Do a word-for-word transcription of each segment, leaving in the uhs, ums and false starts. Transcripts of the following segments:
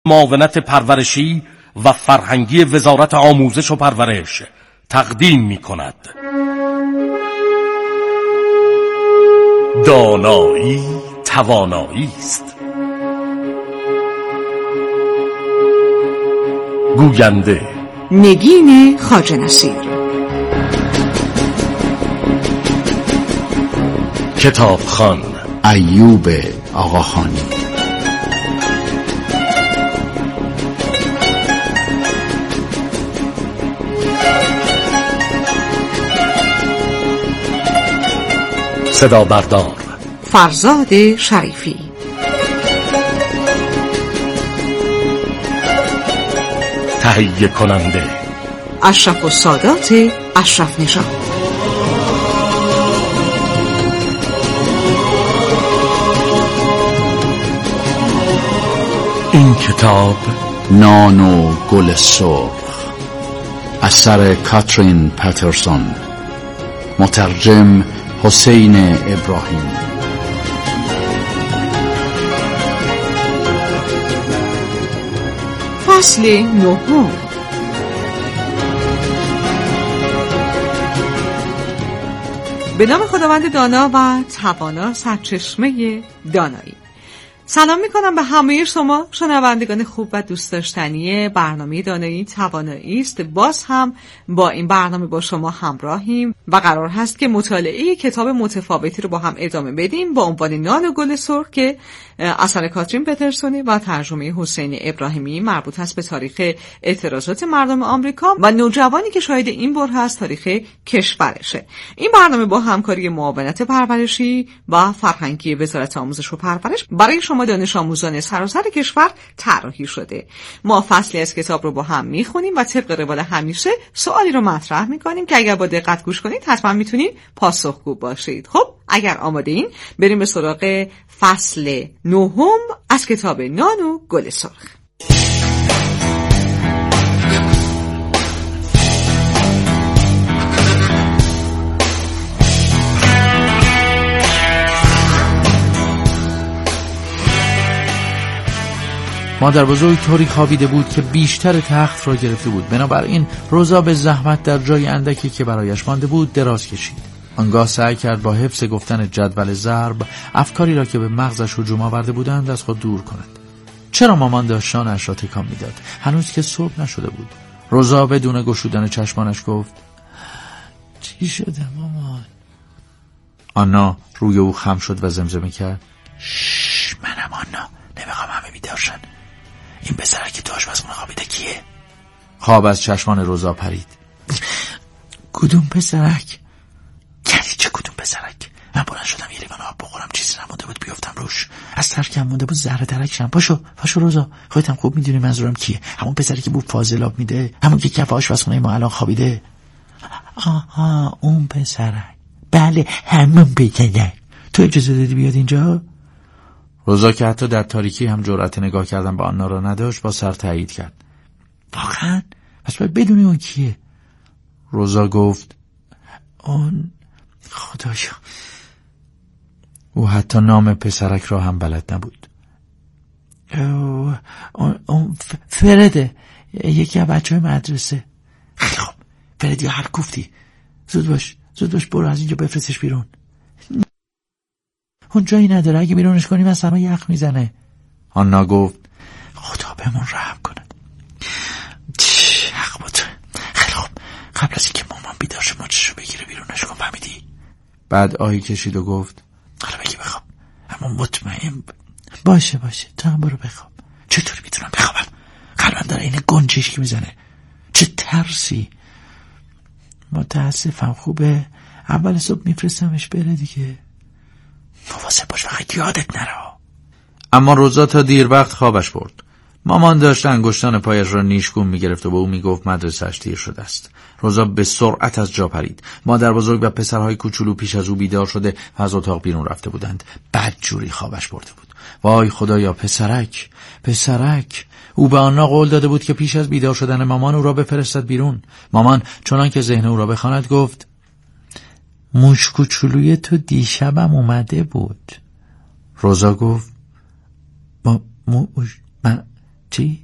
معاونت پرورشی و فرهنگی وزارت آموزش و پرورش تقدیم می کند. دانایی توانایی است. گوینده نگین خواجه نصیر. کتابخوان ایوب آقاخانی. صدا بردار فرزاد شریفی. تهیه کننده اشرف السادات اشرف نژاد. این کتاب نان و گل سرخ، اثر کاترین پترسون، مترجم حسین ابراهیم. فصل نهم. به نام خداوند دانا و توانا سرچشمه دانایی. سلام میکنم به همه شما شنوندگان خوب و دوست داشتنی برنامه دانایی توانایی است. باز هم با این برنامه با شما همراهیم و قرار هست که مطالعه کتاب متفاوتی رو با هم ادامه بدیم با عنوان نان و گل سرخ که اثر کاترین پترسونی و ترجمه حسین ابراهیمی، مربوط هست به تاریخ اعتراضات مردم آمریکا و نوجوانی که شاهد این بر هست تاریخ کشورشه. این برنامه با همکاری معاونت پرورشی و فرهنگی وزارت آموزش و پرورش برای شما دانش آموزان سراسر کشور طراحی شده. ما فصلی از کتاب رو با هم میخونیم و طبق روال همیشه سوالی رو مطرح میکنیم که اگر با دقت گوش کنید حتما میتونید پاسخگو باشید. خب اگر آماده این بریم به سراغ فصل نهم از کتاب نان و گل سرخ. مادر بزرگ طوری خوابیده بود که بیشتر تخت را گرفته بود. بنابراین روزا به زحمت در جای اندکی که برایش مانده بود دراز کشید. آنگاه سعی کرد با حفظ گفتن جدول ضرب افکاری را که به مغزش هجوم آورده بودند از خود دور کند. چرا مامان داشت شانه‌اش را تکان میداد؟ هنوز که صبح نشده بود. روزا بدون گشودن چشمانش گفت: چی شده مامان؟ آنا روی او خم شد و زمزمه کرد: شش، منم آنا، نمیخوام همه بیدار شن. این پسرک که تو آشپزخونه خوابیده کیه؟ خواب از چشمان روزا پرید. کدوم پسرک؟ یعنی چه کدوم پسرک؟ من بلند شدم یه لیوان آب بخورم، چیزی نمونده بود بیافتم روش. از ترکم مونده بود ذره ترکشم. پاشو پاشو روزا، خودت هم خوب میدونی منظورم کیه. همون پسری که بود فاضل آب میده، همون که کف آشپزخونه ما الان خوابیده. آها اون پسرک، بله همون پسرک. تو اجازه دادی بیاد اینجا؟ روزا که حتی در تاریکی هم جرأت نگاه کردن به آنا را نداشت با سر تایید کرد. واقعا؟ پس باید بدونی اون کیه. روزا گفت: اون خدایا. او حتی نام پسرک را هم بلد نبود. اون, اون فرده، یکی از بچه های مدرسه. خیلی خوب، فردی هر گفتی. زود باش زود باش برو از اینجا بفرستش بیرون. اون جایی نداره، اگه بیرونش کنیم از همه یخ میزنه. آنا گفت: خدا بهمون رحم کند. حق با تو. خیلی خوب، قبل از اینکه مامان بیدار شه مچشو بگیره بیرونش کن، فهمیدی؟ بعد آهی کشید و گفت: حالا بگی بخواب، اما مطمئن باشه باشه تو هم برو بخواب. چطوری میتونم بخوابم؟ قلبم داره این گنجشک میزنه. چه ترسی. متاسفم، خوبه اول صبح میفرستمش بره دیگه. مواظب باش فقط یادت نره. اما روزا تا دیر وقت خوابش برد. مامان داشت انگشتان پایش را نیشگون میگرفت و به او میگفت مدرسه‌اش دیر شده است. روزا به سرعت از جا پرید. مادر بزرگ و پسرهای کوچولو پیش از او بیدار شده و از اتاق بیرون رفته بودند. بدجوری خوابش برده بود. وای خدایا، پسرک پسرک. او به آنا قول داده بود که پیش از بیدار شدن مامان او را بفرستد بیرون. مامان چنان که ذهن او را بخواند گفت: موش کوچولوی تو دیشبم اومده بود. روزا گفت: ما موش من چی؟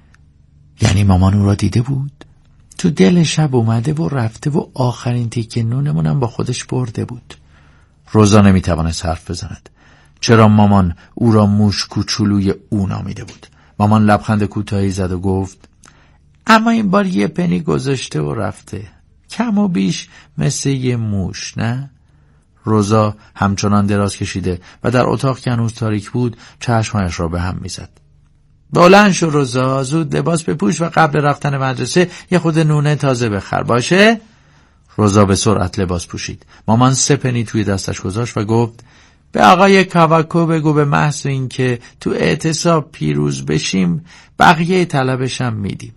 یعنی مامان او را دیده بود؟ تو دل شب اومده و رفته و آخرین تیکه نونمونم با خودش برده بود. روزا نمیتوانست حرف بزند. چرا مامان او را موش کوچولوی او نامیده بود؟ مامان لبخند کوتاهی زد و گفت اما این بار یه پنی گذاشته و رفته، کم و بیش مثل یه موش، نه؟ روزا همچنان دراز کشیده و در اتاق که هنوز تاریک بود چشمهایش را به هم میزد. بلند شو روزا، زود لباس بپوش و قبل رفتن مدرسه یه خود نونه تازه بخر، باشه؟ روزا به سرعت لباس پوشید. مامان سه پنی توی دستش گذاشت و گفت به آقای کاواکو بگو به محض این که تو اعتصاب پیروز بشیم بقیه طلبشم میدیم.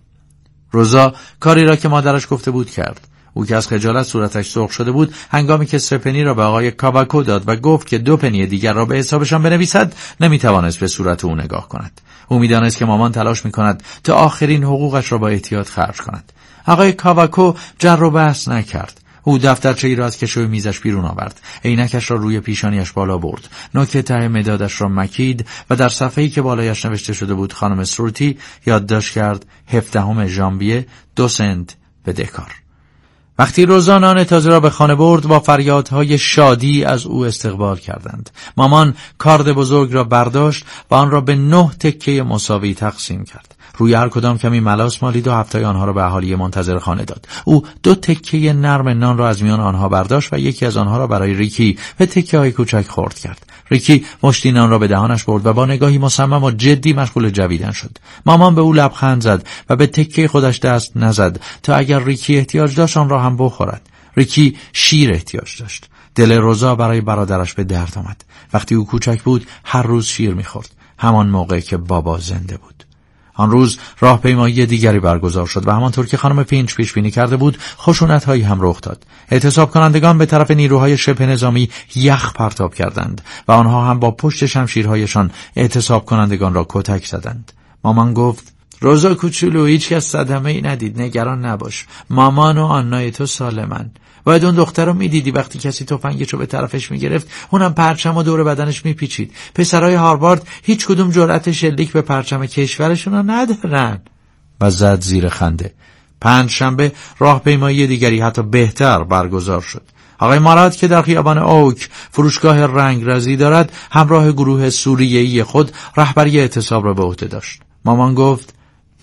روزا کاری را که مادرش گفته بود کرد. او که از خجالت صورتش سرخ شده بود هنگامی که سه پنی را به آقای کاواکو داد و گفت که دو پنی دیگر را به حسابشان بنویسد نمیتوانست به صورت او نگاه کند. او میدانست که مامان تلاش میکند تا آخرین حقوقش را با احتیاط خرج کند. آقای کاواکو جر و بحث نکرد. او دفترچه‌ای را از کشوی میزش بیرون آورد، عینکش را روی پیشانیش بالا برد، نوک ته مدادش را مکید و در صفحه‌ای که بالایش نوشته شده بود خانم سروتی یادداشت کرد هفدهم ژانویه دو سنت به دکار. وقتی روزا نان تازه را به خانه برد با فریادهای شادی از او استقبال کردند. مامان کارد بزرگ را برداشت و آن را به نه تکه مساوی تقسیم کرد. روی هر کدام کمی ملاس مالید و هفتای آنها را به اهالی منتظر خانه داد. او دو تکه نرم نان را از میان آنها برداشت و یکی از آنها را برای ریکی به تکه های کوچک خرد کرد. ریکی مشتی نان را به دهانش برد و با نگاهی مصمم و جدی مشغول جویدن شد. مامان به او لبخند زد و به تکه خودش دست نزد تا اگر ریکی احتیاج داشت آن را هم بخورد. ریکی شیر احتیاج داشت. دل روزا برای برادرش به درد آمد. وقتی او کوچک بود هر روز شیر می‌خورد، همان موقع که بابا زنده بود. آن روز راهپیمایی دیگری برگزار شد و همانطور که خانم پینچ پیش بینی کرده بود خشونت‌هایی هم رخ داد. اعتصاب کنندگان به طرف نیروهای شبه نظامی یخ پرتاب کردند و آنها هم با پشت شمشیرهایشان اعتصاب کنندگان را کتک زدند. مامان گفت روزا کوچولو، هیچ کس صدمه‌ای ندید، نگران نباش. مامان و آنای تو سالمن. باید اون دختر رو میدیدی وقتی کسی تفنگشو به طرفش میگرفت اونم پرچم و دور بدنش میپیچید. پسرای هاروارد هیچ کدوم جرأت شلیک به پرچم کشورشون رو ندارن. و زد زیر خنده. پنج شنبه راهپیمایی دیگری حتی بهتر برگزار شد. آقای ماراد که در خیابان اوک فروشگاه رنگرزی دارد همراه گروه سوریه‌ای خود رهبری اعتصاب را به عهده داشت. مامان گفت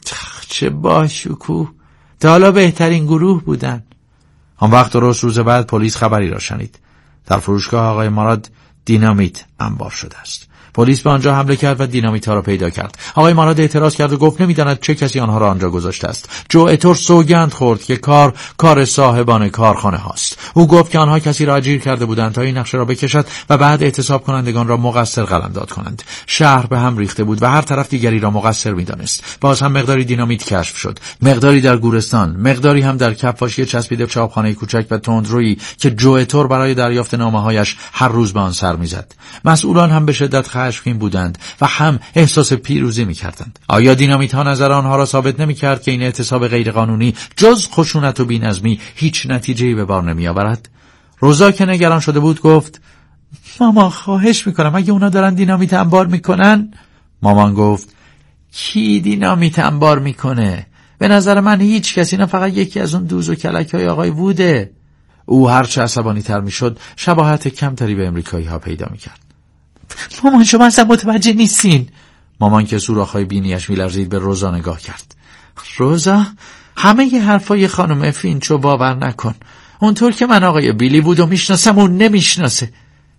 چه باشکوه، تا حالا بهترین گروه بودن. آن وقت درست روز بعد پلیس خبری را شنید. در فروشگاه آقای ماراد دینامیت انبار شده است. پلیس به آنجا حمله کرد و دینامیت ها را پیدا کرد. آقای ماراد اعتراض کرد و گفت نمیداند چه کسی آنها را آنجا گذاشته است. جو اتور سوگند خورد که کار کار صاحبان کارخانه هاست. او گفت که آنها کسی را اجیر کرده بودند تا این نقشه را بکشد و بعد اعتصاب کنندگان را مقصر قلمداد کنند. شهر به هم ریخته بود و هر طرف دیگری را مقصر می‌دانست. باز هم مقداری دینامیت کشف شد. مقداری در گورستان، مقداری هم در کفاشی چسبیده به چاپخانه کوچک و تندرویی که جو اتور برای دریافت نامه‌هایش هر روز به آن سر می‌زد. مسئولان هم به شدت خشمگین بودند و هم احساس پیروزی می‌کردند. آیا دینامیت ها نظر آنها را ثابت نمی‌کرد که این اعتصاب غیرقانونی جز خشونت و بی‌نظمی هیچ نتیجه‌ای به بار نمی‌آورد؟ روزا که نگران شده بود گفت مامان خواهش می‌کنم اگه اونا دارن دینامیت انبار می‌کنن. مامان گفت کی دینامیت انبار می‌کنه؟ به نظر من هیچ کسی، نه فقط یکی از اون دوز و کلک‌های آقای ووده. او هرچه عصبانی‌تر می‌شد شباهت کمتری به امریکایی‌ها پیدا می‌کرد. مامان شما اصلا متوجه نیستین. مامان که سوراخ‌های بینیش می‌لرزید به روزا نگاه کرد. روزا، همه ی حرفای خانم فینچو باور نکن. اونطور که من آقای بیلی بود و میشناسم اون نمیشناسه.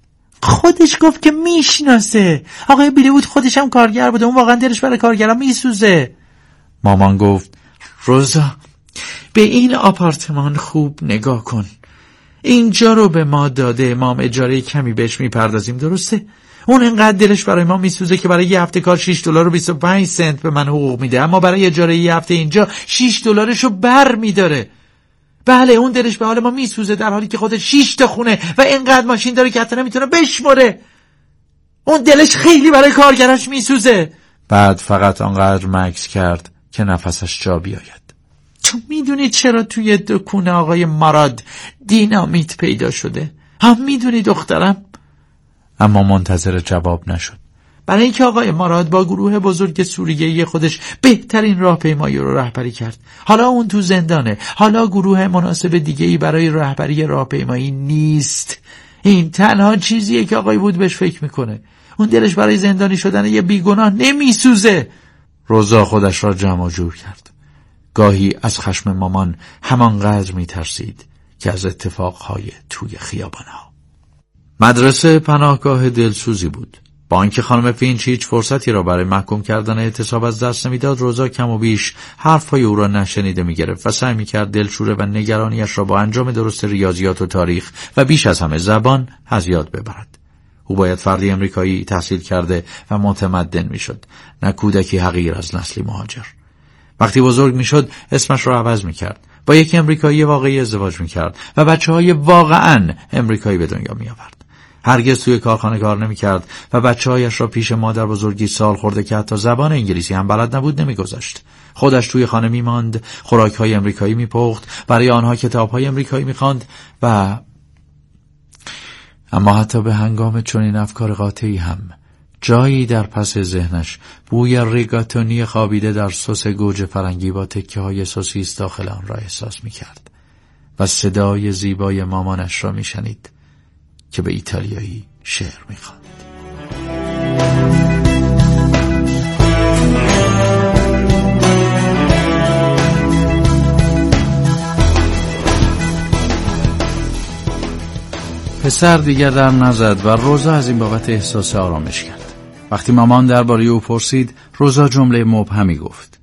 خودش گفت که میشناسه. آقای بیلی بود خودش هم کارگر بوده، اون واقعا دلش برای کارگرا میسوزه. مامان گفت روزا، به این آپارتمان خوب نگاه کن. اینجا رو به ما داده، ما هم اجاره کمی بهش میپردازیم، درسته؟ اون انقدر دلش برای ما میسوزه که برای یه هفته کار شش دلار و بیست و پنج سنت به من حقوق میده، اما برای اجاره یه هفته اینجا شش دلارشو بر میداره. بله، اون دلش به حال ما میسوزه در حالی که خودش شش تا خونه و اینقدر ماشین داره که حتی نمیتونه بشمره. اون دلش خیلی برای کارگراش میسوزه. بعد فقط آنقدر مکث کرد که نفسش جا بیاید. تو میدونی چرا توی دکون آقای ماراد دینامیت پیدا شده؟ هم میدونی دخترم؟ اما منتظر جواب نشد. برای اینکه آقای مراد با گروه بزرگ سوریه‌ای خودش بهترین راهپیمایی رو رهبری کرد. حالا اون تو زندانه، حالا گروه مناسب دیگه‌ای برای رهبری راهپیمایی نیست. این تنها چیزیه که آقای وود بهش فکر میکنه. اون دلش برای زندانی شدن یه بیگناه نمیسوزه. روزا خودش را جمع جور کرد. گاهی از خشم مامان همانقدر میترسید که از اتفاقهای توی خیابانها. مدرسه پناهگاه دلسوزی بود. با اینکه خانم فینچ هیچ فرصتی را برای محکوم کردن اعتصاب از دست نمیداد، روزا کم و بیش حرفهای او را نشنیده میگرفت و سعی میکرد دلشوره و نگرانیش را با انجام درست ریاضیات و تاریخ و بیش از همه زبان از یاد ببرد. او باید فردی امریکایی تحصیل کرده و متمدن میشد، نه کودکی حقیر از نسلی مهاجر. وقتی بزرگ میشد اسمش را عوض میکرد، با یک امریکایی واقعی ازدواج میکرد و بچه‌های واقعاً امریکایی به دنیا میآورد. هرگز توی کارخانه کار نمی‌کرد و بچه‌هایش را پیش مادر بزرگی سال خورده که حتی زبان انگلیسی هم بلد نبود نمی‌گذاشت. خودش توی خانه می‌ماند، خوراک‌های امریکایی می‌پخت، برای آنها کتاب‌های امریکایی می‌خواند و اما حتی به هنگام چنین افکار قاطعی هم جایی در پس ذهنش بوی ریگاتونی خوابیده در سس گوجه فرنگی با تکه‌های سوسیس داخل آن را احساس می‌کرد و صدای زیبای مامانش را می‌شنید که به ایتالیایی شعر می‌خواند. پسر دیگر در نزد و روزا از این بابت احساس آرامش کرد. وقتی مامان درباره او پرسید، روزا جمله مبهمی گفت: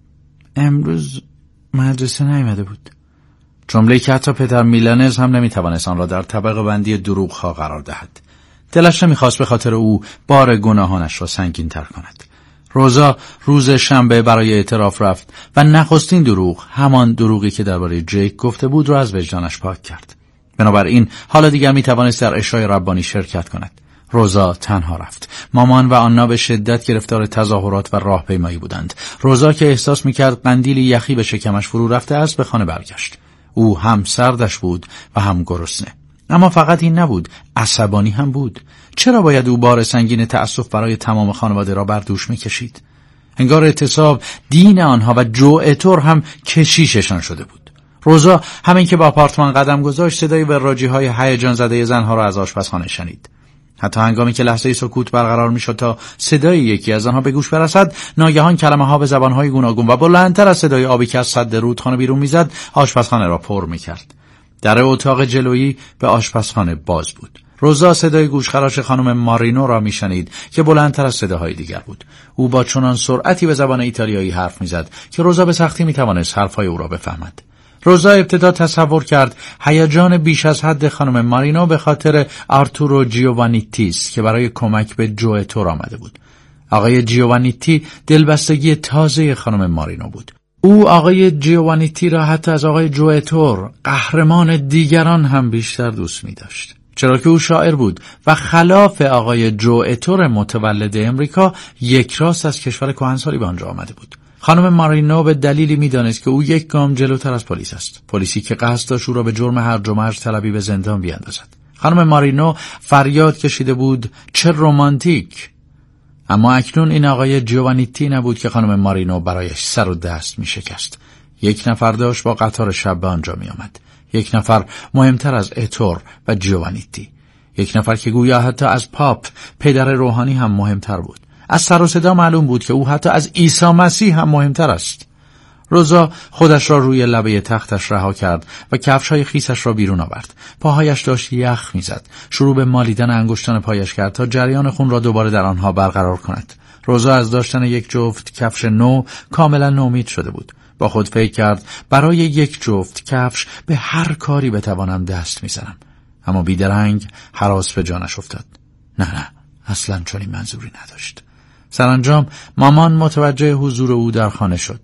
امروز مدرسه نیامده بود. جمله که حتی پدر میلانز هم نمیتوانست آن را در طبقه بندی دروغ ها قرار دهد. دلش نمیخواست به خاطر او بار گناهانش را سنگین تر کند. روزا روز شنبه برای اعتراف رفت و نخستین دروغ، همان دروغی که درباره جیک گفته بود، را از وجدانش پاک کرد. بنابراین حالا دیگر میتوانست در اشای ربانی شرکت کند. روزا تنها رفت. مامان و آنا به شدت گرفتار تظاهرات و راهپیمایی بودند. روزا که احساس میکرد قندیلی یخی به شکمش فرو رفته است، به خانه برگشت. او هم سردش بود و هم گرسنه. اما فقط این نبود، عصبانی هم بود. چرا باید او بار سنگین تأسف برای تمام خانواده را بر دوش میکشید؟ انگار اعتصاب دین آنها و جوعتور هم کشیششان شده بود. روزا همین که با آپارتمان قدم گذاشت، صدای وراجی‌های هیجان زده زنها را از آشپزخانه شنید. حتی هنگامی که لحظه سکوت برقرار میشد تا صدای یکی از آنها به گوش برسد، ناگهان کلمه‌ها به زبان‌های گوناگون و بلندتر از صدای آبی که از سد رودخانه بیرون میزد، آشپزخانه را پر میکرد. در اتاق جلویی به آشپزخانه باز بود. روزا صدای گوشخراش خانم مارینو را میشنید که بلندتر از صداهای دیگر بود. او با چنان سرعتی به زبان ایتالیایی حرف میزد که روزا به سختی میتوانست حرفهای او را بفهمد. روزا ابتدا تصور کرد هیجان بیش از حد خانم مارینو به خاطر آرتورو جیوانیتیست که برای کمک به جوئتور آمده بود. آقای جیوانیتی دلبستگی تازه خانم مارینو بود. او آقای جیوانیتی را حتی از آقای جوئتور، قهرمان دیگران، هم بیشتر دوست می داشت. چرا که او شاعر بود و خلاف آقای جوئتور متولد امریکا یک راست از کشور کهنسالی به آنجا آمده بود. خانم مارینو به دلیلی می‌دانست که او یک گام جلوتر از پلیس است، پلیسی که قصد داشت او را به جرم هرج و مرج طلبی به زندان بیاندازد. خانم مارینو فریاد کشیده بود چه رمانتیک. اما اکنون این آقای جیوانیتی نبود که خانم مارینو برایش سر و دست می‌شکست. یک نفر داشت با قطار شب به آنجا می‌آمد. یک نفر مهمتر از اتور و جیوانیتی. یک نفر که گویا حتی از پاپ، پدر روحانی، هم مهمتر بود. از سر و صدا معلوم بود که او حتی از عیسی مسیح هم مهمتر است. روزا خودش را روی لبه تختش رها کرد و کفش‌های خیسش را بیرون آورد. پاهایش داشت یخ می‌زد. شروع به مالیدن انگشتان پایش کرد تا جریان خون را دوباره در آنها برقرار کند. روزا از داشتن یک جفت کفش نو کاملا نومید شده بود. با خود فکر کرد برای یک جفت کفش به هر کاری بتوانم دست می‌زنم. اما بیدرنگ هراس به جانش افتاد. نه نه، اصلاً چنین منظوری نداشت. سرانجام مامان متوجه حضور او در خانه شد.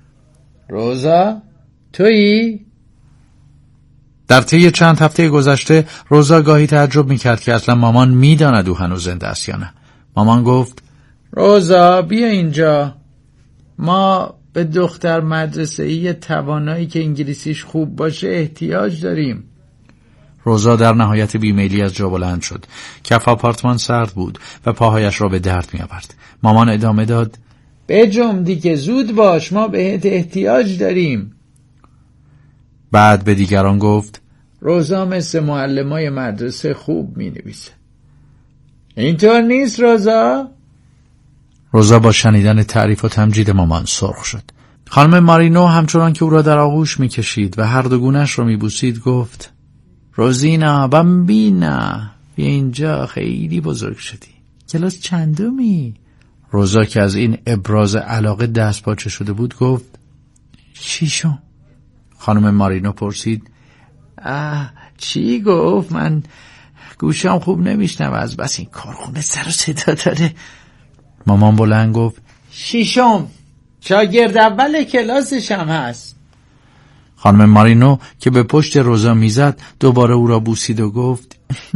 روزا، تویی؟ در طی چند هفته گذشته روزا گاهی تعجب میکرد که اصلا مامان میداند او هنوز زنده است یا نه. مامان گفت: روزا بیا اینجا، ما به دختر مدرسه‌ای توانایی که انگلیسیش خوب باشه احتیاج داریم. روزا در نهایت بیمیلی از جا بلند شد. کف آپارتمان سرد بود و پاهایش را به درد می آورد. مامان ادامه داد: بجم دیگه، زود باش، ما بهت احتیاج داریم. بعد به دیگران گفت: روزا مثل معلمای مدرسه خوب می نویسه. اینطور نیست روزا؟ روزا با شنیدن تعریف و تمجید مامان سرخ شد. خانم مارینو همچنان که او را در آغوش می کشید و هر دو گونه‌اش را می بوسید گفت: روزینا بامبینا، بیا اینجا، خیلی بزرگ شدی. کلاس چندمی؟ روزا که از این ابراز علاقه دست پاچه شده بود گفت: ششم. خانم مارینو پرسید: آه چی گفت؟ من گوشم خوب نمیشنم، از بس این کارخونه سر و صدا داره. مامان بلند گفت: ششم، شاگرد اول کلاسش هم هست. خانم مارینو که به پشت روزا میزد دوباره او را بوسید و گفت: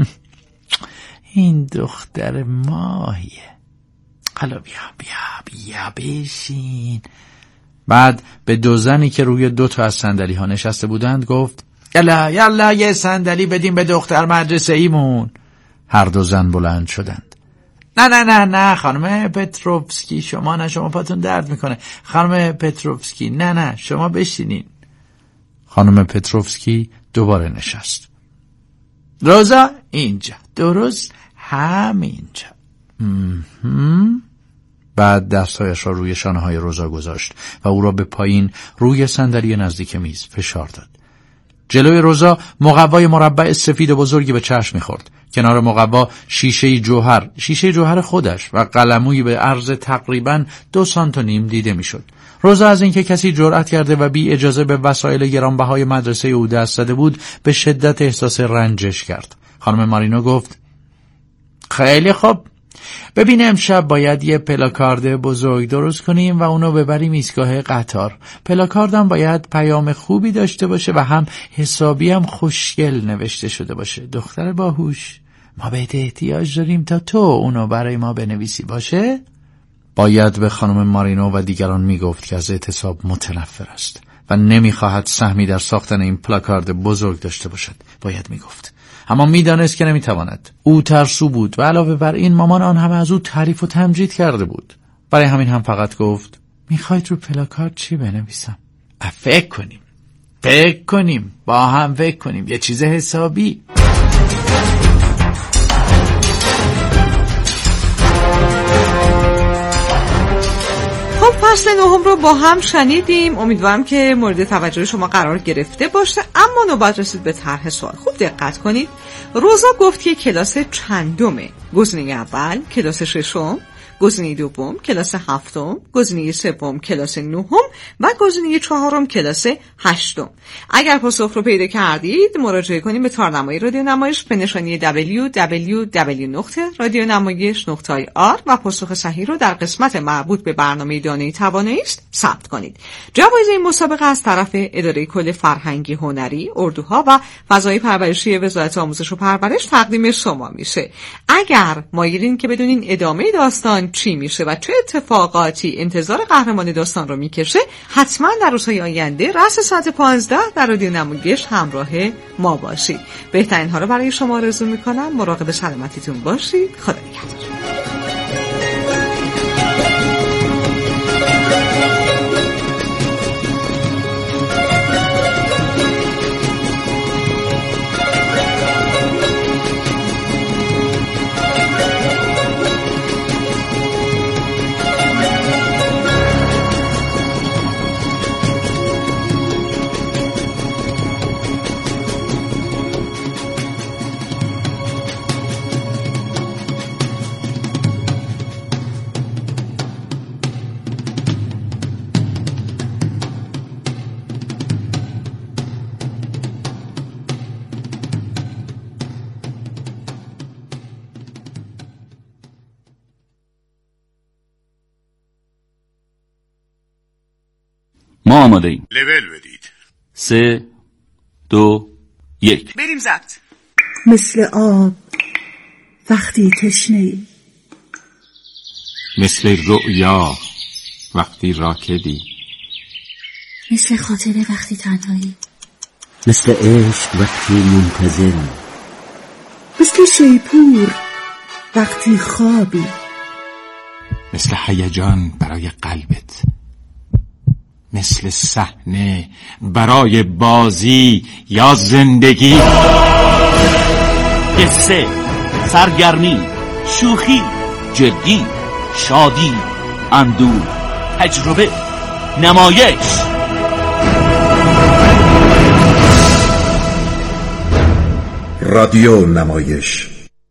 این دختر ماهیه. حالا بیا بیا بیا بشین. بعد به دو زنی که روی دو تا از صندلی ها نشسته بودند گفت: یلا یلا یه صندلی بدیم به دختر مدرسه ایمون. هر دو زن بلند شدند. نه نه نه نه خانم پتروفسکی، شما نه، شما پاتون درد میکنه. خانم پتروفسکی نه نه، شما بشینین. خانم پتروفسکی دوباره نشست. روزا اینجا، درست همینجا. بعد دستهایش را روی شانه های روزا گذاشت و او را به پایین روی صندلی نزدیک میز فشار داد. جلوی روزا مقوای مربع سفید بزرگی به چشم می‌خورد. کنار مقوا شیشه جوهر، شیشه جوهر خودش و قلمویی به عرض تقریباً دو سانت و نیم دیده میشد. روزا از اینکه کسی جرأت کرده و بی اجازه به وسایل گرانبهای مدرسه او دست زده بود به شدت احساس رنجش کرد. خانم مارینو گفت: خیلی خوب، ببین امشب باید یه پلاکارد بزرگ درست کنیم و اونو ببریم ایستگاه قطار. پلاکاردم باید پیام خوبی داشته باشه و هم حسابی هم خوشگل نوشته شده باشه. دختر باهوش، ما بهت احتیاج داریم تا تو اونو برای ما بنویسی، باشه؟ باید به خانم مارینو و دیگران میگفت که از اعتصاب متنفر است و نمیخواهد سهمی در ساختن این پلاکارد بزرگ داشته باشد. باید میگفت، اما میدانست که نمیتواند. او ترسو بود و علاوه بر این مامان آن همه از او تعریف و تمجید کرده بود. برای همین هم فقط گفت: میخواید رو پلاکارد چی بنویسم؟ فکر کنیم فکر کنیم با هم فکر کنیم یه چیز حسابی. فصل نهم رو با هم شنیدیم. امیدوارم که مورد توجه شما قرار گرفته باشه. اما نوبت رسید به طرح سوال. خوب دقت کنید. روزا گفت که کلاس چندمه؟ گزینه اول کلاس ششم، گزینه دوم کلاس هفتم، گزینه سوم کلاس نهم و گزینه چهارم کلاس هشتم. اگر پاسخ رو پیدا کردید مراجعه کنید به تارنمای رادیو نمایش به نشانی دبلیو دبلیو دبلیو نقطه رادیو نمایش نقطه آی آر و پاسخ صحیح رو در قسمت مربوط به برنامه دانه توانایی است ثبت کنید. جوایز این مسابقه از طرف اداره کل فرهنگی هنری، اردوها و فضای پرورشی وزارت آموزش و پرورش تقدیم شما میشه. اگر مایلین که بدونین ادامه داستان چی میشه و چه اتفاقاتی انتظار قهرمان داستان رو میکشه، حتما در روزهای آینده رأس ساعت پانزده در رادیو نمایش همراه ما باشید. بهترین ها رو برای شما آرزو میکنم. مراقب سلامتیتون باشید. خدا نگهدار. ما آماده ایم. لول بدید. سه دو یک بریم ضبط. مثل آب وقتی تشنه‌ای، مثل رؤیا وقتی راکدی، مثل خاطره وقتی تنهایی، مثل عشق وقتی منتظر، مثل شیپور وقتی خوابی، مثل هیجان برای قلبت، مثل صحنه برای بازی یا زندگی. قصه، سرگرمی، شوخی، جدی، شادی، اندوه، تجربه، نمایش. رادیو نمایش.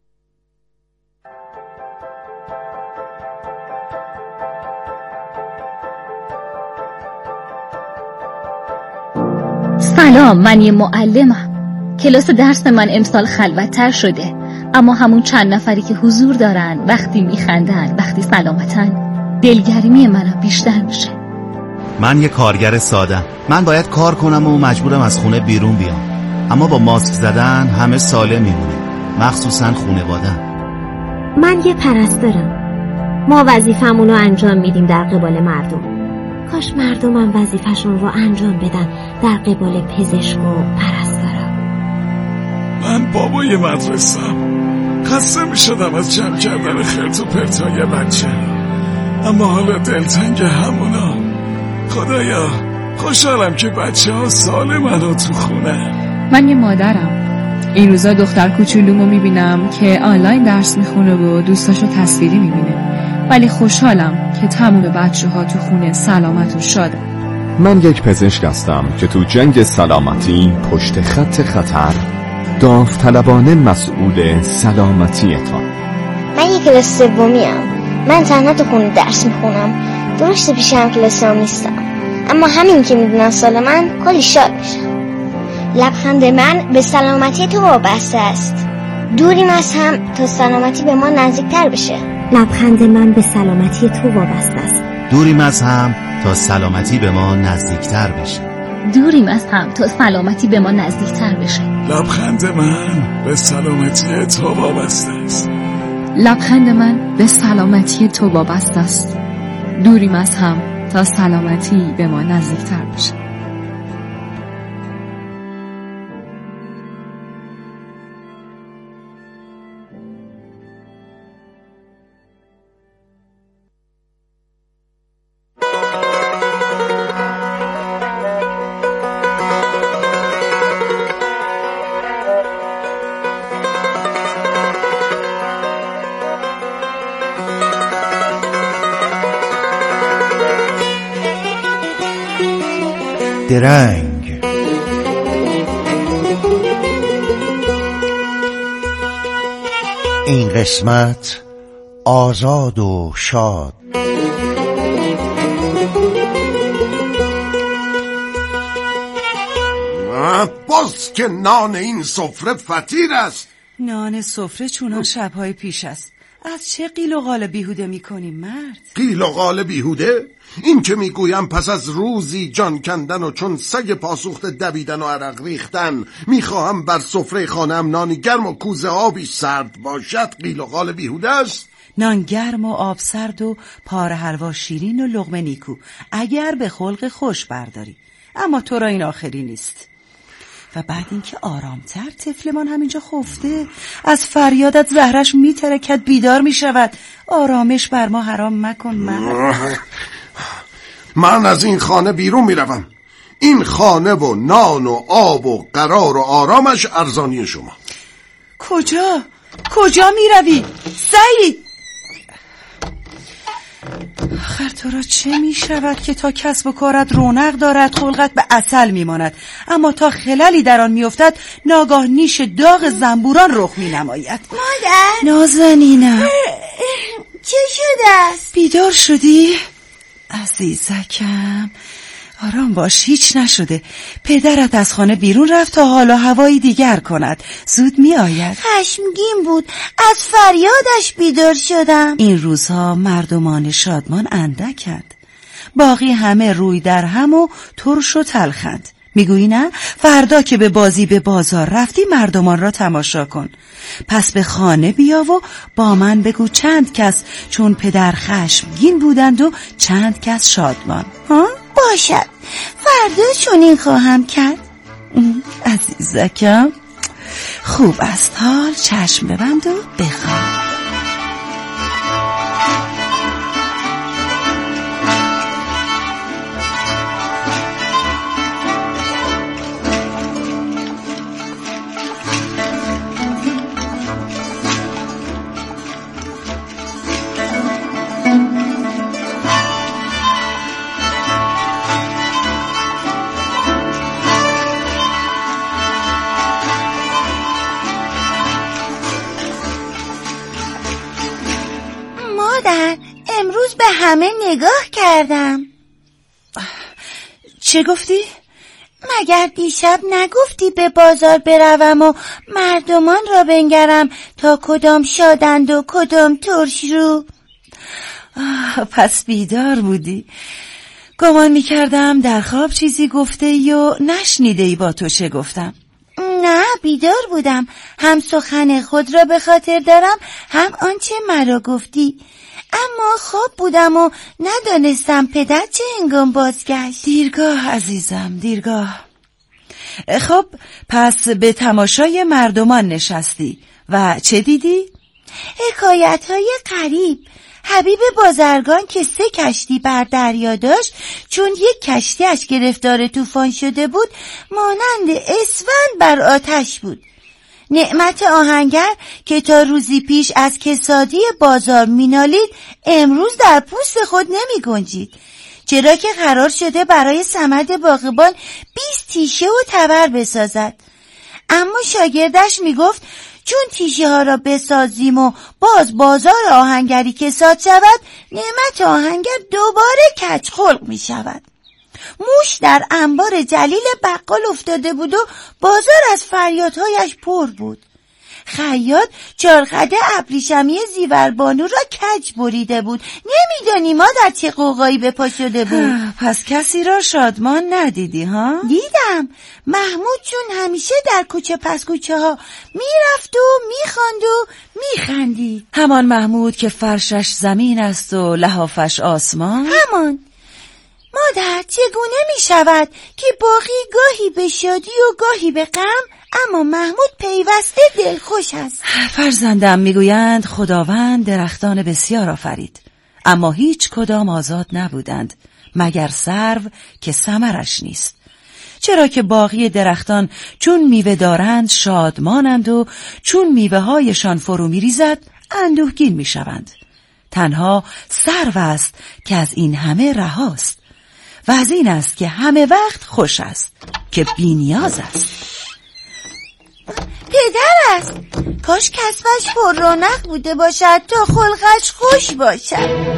سلام، من یه معلمم. کلاس درس من امسال خلوت‌تر شده، اما همون چند نفری که حضور دارن، وقتی میخندن، وقتی سلامتن، دلگرمی منم بیشتر میشه. من یه کارگر سادم. من باید کار کنم و مجبورم از خونه بیرون بیام، اما با ماسک زدن همه سالم میمونیم، مخصوصا خانواده‌ام. من یه پرستارم. ما وظیفمون رو انجام میدیم در قبال مردم. کاش مردمم وظیفشون رو انجام بدن در قبال پزشک و پرستارا. من بابای مدرسه‌ام. خسته میشدم از جمع کردن خرت و پرتای بچه، اما حالا دلتنگ همونا. خدایا خوشحالم که بچه ها سالمن و تو خونه. من یه مادرم. این روزا دختر کوچولومو میبینم که آنلاین درس میخونه و دوستاشو تصویری میبینه، ولی خوشحالم که تمام بچه ها تو خونه سلامت و شاده. من یک پزشک هستم که تو جنگ سلامتی پشت خط خطر داوطلبانه مسئول سلامتیتان. من یک کلاس سومیم. من تنها تو خونه درس میخونم. درسته پیشم کلاسام نیستم، اما همین که میدونن سال من کلی شاد میشم. لبخند من به سلامتی تو وابسته است. دوریم از هم تا سلامتی به ما نزدیکتر بشه. لبخند من به سلامتی تو وابسته است. دوریم از هم تا سلامتی به ما نزدیکتر بشه. دوریم از هم تا سلامتی به ما نزدیکتر بشه. لبخند من به سلامتی تو وابسته است. لبخند من به سلامتی تو وابسته است. دوریم از هم تا سلامتی به ما نزدیکتر بشه. درنگ. این قسمت آزاد و شاد. باز که نان این سفره فطیر است. نان سفره چونان شبهای پیش است. از چه قیل و قال بیهوده میکنی مرد؟ قیل و قال بیهوده؟ این که میگویم پس از روزی جان کندن و چون سگ پاسوخته دویدن و عرق ریختن میخواهم بر سفره خانه‌ام نانی گرم و کوزه آبی سرد باشد، قیل و قال بیهوده است؟ نان گرم و آب سرد و پاره حلوا شیرین و لقمه نیکو، اگر به خلق خوش برداری. اما تو را این آخری نیست. و بعد اینکه آرامتر، طفلمان همینجا خفته، از فریادت زهرش میترکد، بیدار میشود. آرامش بر ما حرام مکن. من من از این خانه بیرون میروم. این خانه و نان و آب و قرار و آرامش ارزانی شما. کجا؟ کجا میروی؟ سعید! آخر تو را چه می شود که تا کسب و کارت رونق دارد، خلقت به عسل می ماند، اما تا خللی در آن می افتد ناگاه نیش داغ زنبوران رخ می نماید؟ مادر! نازنینم، چه شده است؟ بیدار شدی؟ عزیزکم آرام باش، هیچ نشده. پدرت از خانه بیرون رفت تا حال و هوایی دیگر کند، زود می آید. خشمگین بود، از فریادش بیدار شدم. این روزها مردمان شادمان اندکند، باقی همه روی در هم و ترش و تلخند. میگویی نه؟ فردا که به بازی به بازار رفتی مردمان را تماشا کن، پس به خانه بیا و با من بگو چند کس چون پدر خشمگین بودند و چند کس شادمان. ها؟ باشد، فردا چنین خواهم کرد. عزیزکم خوب است، حال چشم ببند و بخواب. امروز به همه نگاه کردم. چه گفتی؟ مگر دیشب نگفتی به بازار بروم و مردمان را بنگرم تا کدام شادند و کدام ترش رو؟ پس بیدار بودی. گمان میکردم در خواب چیزی گفته ای و نشنیده ای با تو چه گفتم. نه بیدار بودم، هم سخن خود را به خاطر دارم هم آنچه مرا گفتی، اما خواب بودم و ندانستم پدر چه هنگام بازگشت. دیرگاه عزیزم، دیرگاه. خب پس به تماشای مردمان نشستی و چه دیدی؟ حکایت های غریب. حبیب بازرگان که سه کشتی بر دریا داشت، چون یک کشتیش گرفتار طوفان شده بود مانند اسفند بر آتش بود. نعمت آهنگر که تا روزی پیش از کسادی بازار مینالید امروز در پوست خود نمی گنجید، چرا که قرار شده برای صمد باغبان بیست تیشه و تبر بسازد. اما شاگردش می گفت چون تیشه ها را بسازیم و باز بازار آهنگری کساد شود، نعمت آهنگر دوباره کج خلق می شود. موش در انبار جلیل بقال افتاده بود و بازار از فریادهایش پر بود. خیاط چارقده ابریشمی زیوربانو را کج بریده بود. نمیدانی ما در چه قوقایی به پا شده بود. پس کسی را شادمان ندیدی ها؟ دیدم. محمود چون همیشه در کوچه پس کوچه ها میرفت و میخواند و میخندید. همان محمود که فرشش زمین است و لحافش آسمان؟ همان. مادر چگونه می شود که باقی گاهی به شادی و گاهی به غم، اما محمود پیوسته دلخوش است؟ فرزندم، میگویند خداوند درختان بسیار آفرید، اما هیچ کدام آزاد نبودند مگر سرو که ثمرش نیست. چرا که باقی درختان چون میوه دارند شادمانند و چون میوه هایشان فرو میریزد اندوهگین میشوند. تنها سرو است که از این همه رهاست و از این است که همه وقت خوش است، که بی نیاز است. پدر است. کاش کسبش پر رونق بوده باشد تا خلقش خوش باشد.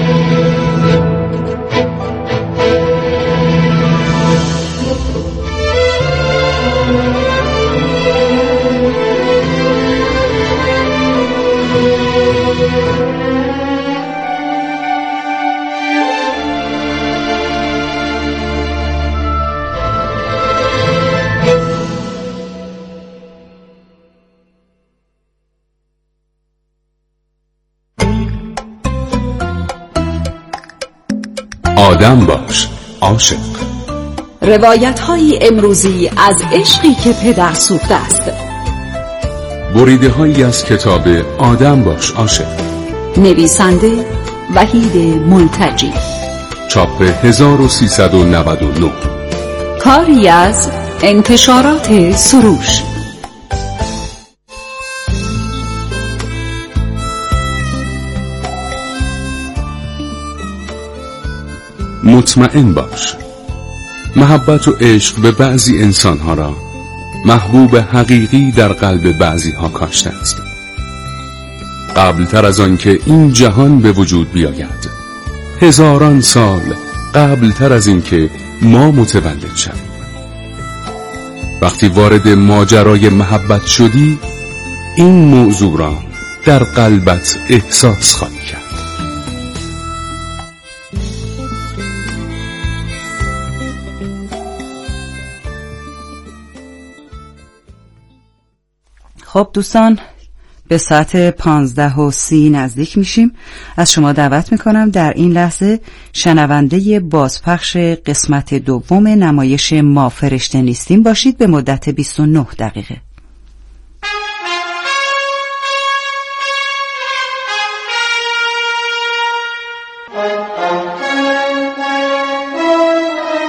آدم باش عاشق. روایت های امروزی از عشقی که پدر سوخته است. بریده هایی از کتاب آدم باش عاشق. نویسنده وحید ملتجی. چاپ هزار و سیصد و نود و نه. کاری از انتشارات سروش. مطمئن باش. محبت و عشق به بعضی انسانها را محبوب حقیقی در قلب بعضی ها کاشته است. قبل تر از آن که این جهان به وجود بیاید، هزاران سال قبل تر از این که ما متولد شویم، وقتی وارد ماجرای محبت شدی این موضوع را در قلبت احساس خواهی کرد. خب دوستان، به ساعت پانزده و سی نزدیک میشیم. از شما دعوت میکنم در این لحظه شنونده بازپخش قسمت دوم نمایش ما فرشته نیستیم باشید به مدت بیست و نه دقیقه.